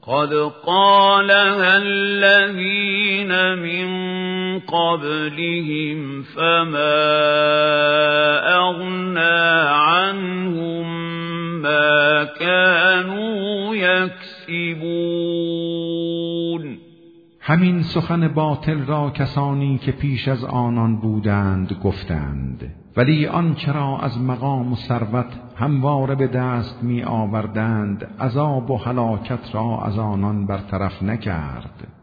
قد قالها الذين من قبلهم فما أغنى عنهم ما كانوا یکسبون. همین سخن باطل را کسانی که پیش از آنان بودند گفتند، ولی آنچه را از مقام و ثروت همواره به دست می آوردند عذاب و هلاکت را از آنان برطرف نکرد.